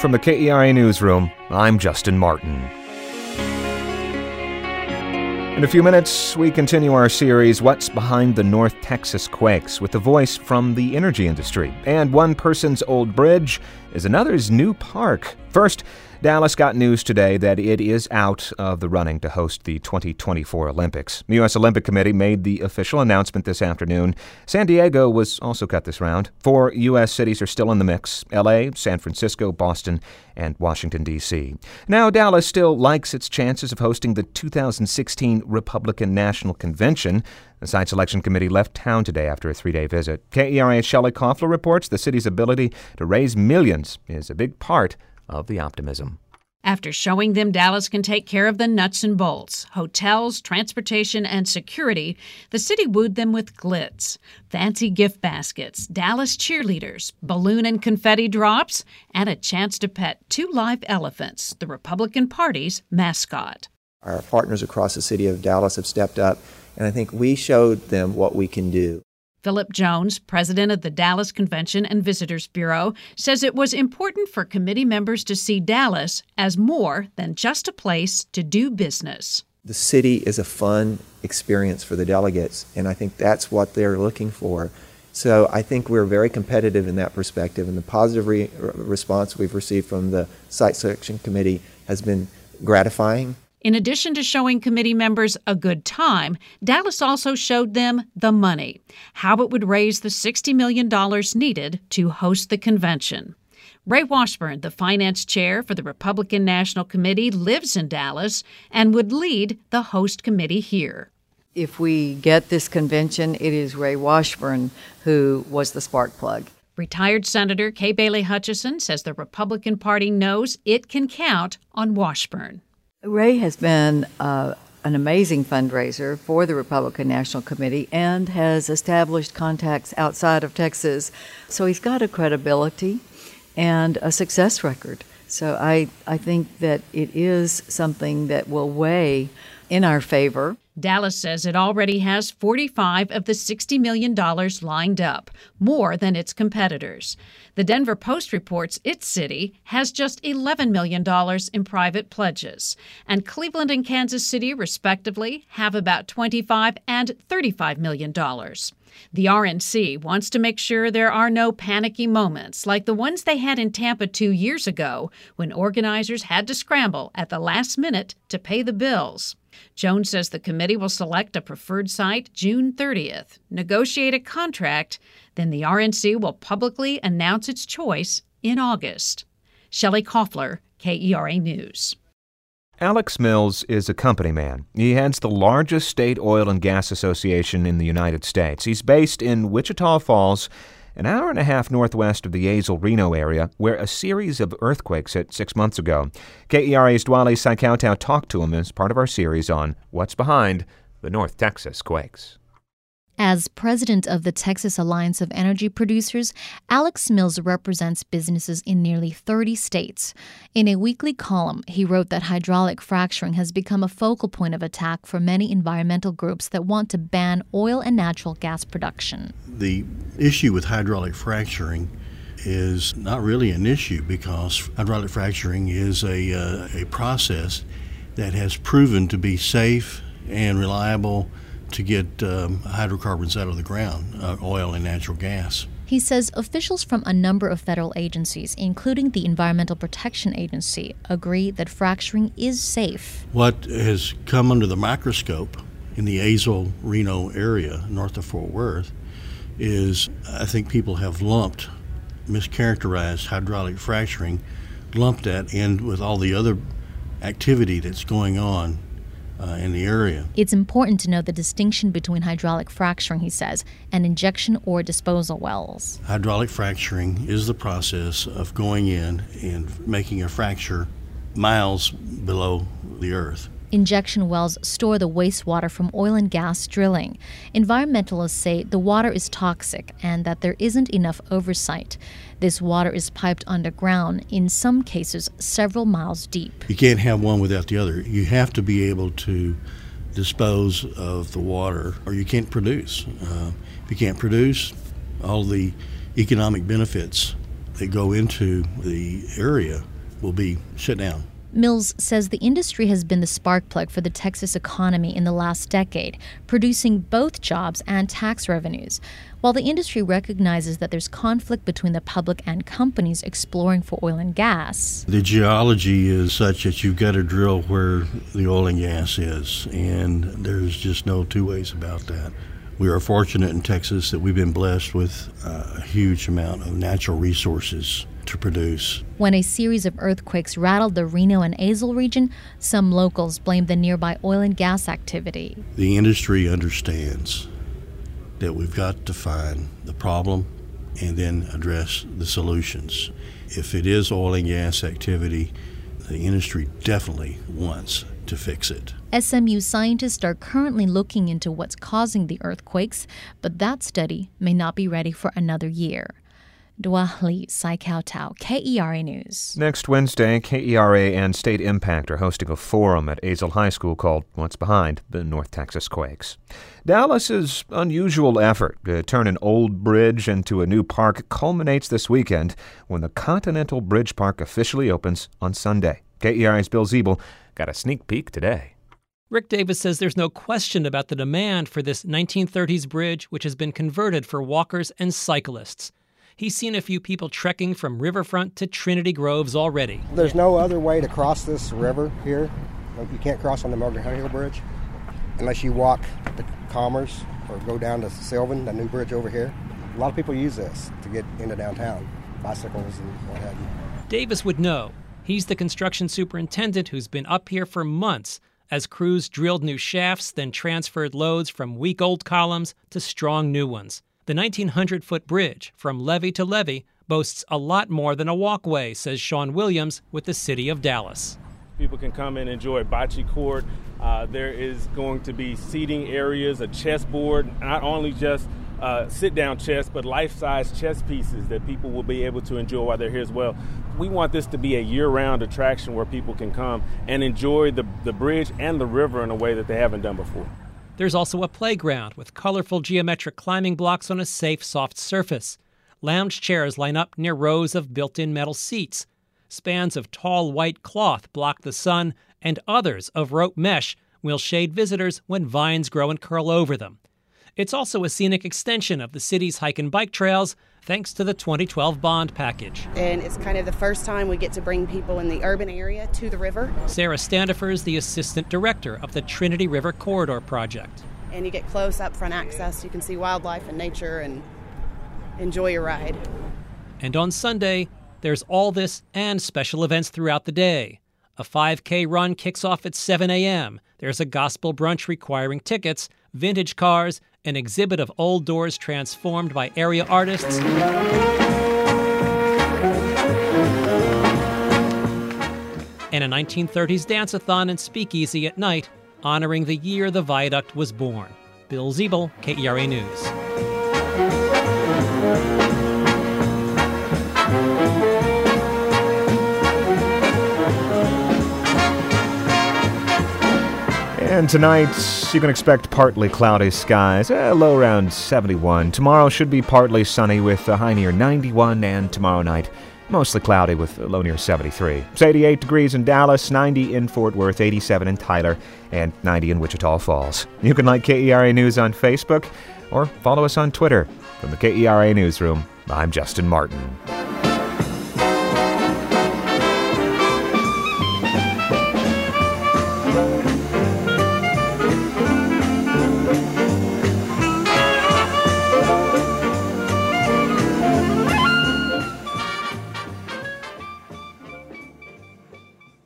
from the KERA Newsroom, I'm Justin Martin. In a few minutes, we continue our series, What's Behind the North Texas Quakes, with a voice from the energy industry. And one person's old bridge is another's new park. First, Dallas got news today that it is out of the running to host the 2024 Olympics. The U.S. Olympic Committee made the official announcement this afternoon. San Diego was also cut this round. 4 U.S. cities are still in the mix: L.A., San Francisco, Boston, and Washington, D.C. Now, Dallas still likes its chances of hosting the 2016 Republican National Convention. The site selection committee left town today after a 3-day visit. KERA's Shelley Koffler reports the city's ability to raise millions is a big part of the optimism. After showing them Dallas can take care of the nuts and bolts, hotels, transportation, and security, the city wooed them with glitz, fancy gift baskets, Dallas cheerleaders, balloon and confetti drops, and a chance to pet 2 live elephants, the Republican Party's mascot. Our partners across the city of Dallas have stepped up, and I think we showed them what we can do. Philip Jones, president of the Dallas Convention and Visitors Bureau, says it was important for committee members to see Dallas as more than just a place to do business. The city is a fun experience for the delegates, and I think that's what they're looking for. So I think we're very competitive in that perspective, and the positive response we've received from the site selection committee has been gratifying. In addition to showing committee members a good time, Dallas also showed them the money, how it would raise the $60 million needed to host the convention. Ray Washburn, the finance chair for the Republican National Committee, lives in Dallas and would lead the host committee here. If we get this convention, it is Ray Washburn who was the spark plug. Retired Senator Kay Bailey Hutchison says the Republican Party knows it can count on Washburn. Ray has been an amazing fundraiser for the Republican National Committee and has established contacts outside of Texas. So he's got a credibility and a success record. So I think that it is something that will weigh in our favor. Dallas says it already has 45 of the $60 million lined up, more than its competitors. The Denver Post reports its city has just $11 million in private pledges, and Cleveland and Kansas City, respectively, have about $25 and $35 million. The RNC wants to make sure there are no panicky moments like the ones they had in Tampa 2 years ago when organizers had to scramble at the last minute to pay the bills. Jones says the committee will select a preferred site June 30th, negotiate a contract, then the RNC will publicly announce its choice in August. Shelley Koffler, KERA News. Alex Mills is a company man. He heads the largest state oil and gas association in the United States. He's based in Wichita Falls, an hour and a half northwest of the Azle-Reno area, where a series of earthquakes hit 6 months ago. KERA's Dwali Saikautou talked to him as part of our series on What's Behind the North Texas Quakes. As president of the Texas Alliance of Energy Producers, Alex Mills represents businesses in nearly 30 states. In a weekly column, he wrote that hydraulic fracturing has become a focal point of attack for many environmental groups that want to ban oil and natural gas production. The issue with hydraulic fracturing is not really an issue because hydraulic fracturing is a process that has proven to be safe and reliable to get hydrocarbons out of the ground, oil and natural gas. He says officials from a number of federal agencies, including the Environmental Protection Agency, agree that fracturing is safe. What has come under the microscope in the Azle-Reno area, north of Fort Worth, is I think people have mischaracterized hydraulic fracturing, lumped that in with all the other activity that's going on in the area. It's important to know the distinction between hydraulic fracturing, he says, and injection or disposal wells. Hydraulic fracturing is the process of going in and making a fracture miles below the earth. Injection wells store the wastewater from oil and gas drilling. Environmentalists say the water is toxic and that there isn't enough oversight. This water is piped underground, in some cases several miles deep. You can't have one without the other. You have to be able to dispose of the water or you can't produce. If you can't produce, all the economic benefits that go into the area will be shut down. Mills says the industry has been the spark plug for the Texas economy in the last decade, producing both jobs and tax revenues. While the industry recognizes that there's conflict between the public and companies exploring for oil and gas. The geology is such that you've got to drill where the oil and gas is, and there's just no two ways about that. We are fortunate in Texas that we've been blessed with a huge amount of natural resources to produce. When a series of earthquakes rattled the Reno and Azle region, some locals blamed the nearby oil and gas activity. The industry understands that we've got to find the problem and then address the solutions. If it is oil and gas activity, the industry definitely wants to fix it. SMU scientists are currently looking into what's causing the earthquakes, but that study may not be ready for another year. Dua Lee, Sai Kao Tao, KERA News. Next Wednesday, KERA and State Impact are hosting a forum at Azle High School called What's Behind the North Texas Quakes. Dallas's unusual effort to turn an old bridge into a new park culminates this weekend when the Continental Bridge Park officially opens on Sunday. KERA's Bill Ziebel got a sneak peek today. Rick Davis says there's no question about the demand for this 1930s bridge, which has been converted for walkers and cyclists. He's seen a few people trekking from Riverfront to Trinity Groves already. There's no other way to cross this river here. You can't cross on the Margaret Hill Bridge unless you walk to Commerce or go down to Sylvan, the new bridge over here. A lot of people use this to get into downtown, bicycles and what have you. Davis would know. He's the construction superintendent who's been up here for months as crews drilled new shafts, then transferred loads from weak-old columns to strong new ones. The 1,900-foot bridge from levee to levee boasts a lot more than a walkway, says Sean Williams with the city of Dallas. People can come and enjoy bocce court. There is going to be seating areas, a chessboard, not only just sit-down chess, but life-size chess pieces that people will be able to enjoy while they're here as well. We want this to be a year-round attraction where people can come and enjoy the bridge and the river in a way that they haven't done before. There's also a playground with colorful geometric climbing blocks on a safe, soft surface. Lounge chairs line up near rows of built-in metal seats. Spans of tall white cloth block the sun, and others of rope mesh will shade visitors when vines grow and curl over them. It's also a scenic extension of the city's hike and bike trails, thanks to the 2012 bond package. And it's kind of the first time we get to bring people in the urban area to the river. Sarah Standifer is the assistant director of the Trinity River Corridor Project. And you get close up front access. You can see wildlife and nature and enjoy your ride. And on Sunday, there's all this and special events throughout the day. A 5K run kicks off at 7 a.m. There's a gospel brunch requiring tickets, vintage cars, an exhibit of old doors transformed by area artists, and a 1930s dance-a-thon and speakeasy at night, honoring the year the viaduct was born. Bill Ziebel, KERA News. And tonight, you can expect partly cloudy skies, low around 71. Tomorrow should be partly sunny with a high near 91, and tomorrow night, mostly cloudy with a low near 73. It's 88 degrees in Dallas, 90 in Fort Worth, 87 in Tyler, and 90 in Wichita Falls. You can like KERA News on Facebook or follow us on Twitter. From the KERA Newsroom, I'm Justin Martin.